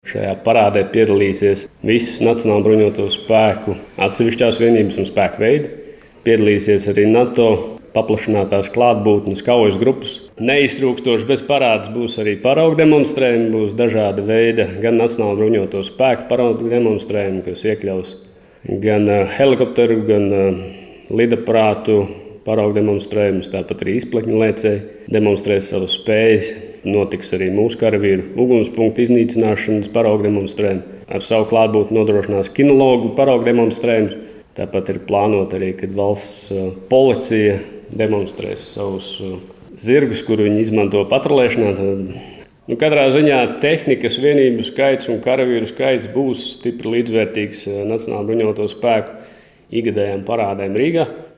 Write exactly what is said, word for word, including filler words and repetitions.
Šajā parādē piedalīsies visas Nacionālo bruņoto spēku atsevišķās vienības un spēku veidi. Piedalīsies arī NATO paplašinātās klātbūtnes kaujas grupas. Neiztrūkstoši bez parādes būs arī paraugu demonstrējumi, būs dažāda veida gan Nacionālo bruņoto spēku paraugu demonstrējumi, kas iekļaus gan helikopteru, gan lidaparātu paraugu demonstrējumus, tāpat arī izpletņlēcēji demonstrēs savas spējas. Notiks arī mūsu karavīru ugunspunktu iznīcināšanas paraugu demonstrējumi. Ar savu klātbūtni nodrošinās kinologu paraugu demonstrējumus. Tāpat ir plānota arī, kad valsts policija demonstrēs savus zirgus, kur viņi izmanto patrulēšanā. Tad, nu, katrā ziņā tehnikas vienību skaits un karavīru skaits būs stipri līdzvērtīgs Nacionālo bruņoto spēku ikgadējām parādēm Rīgā.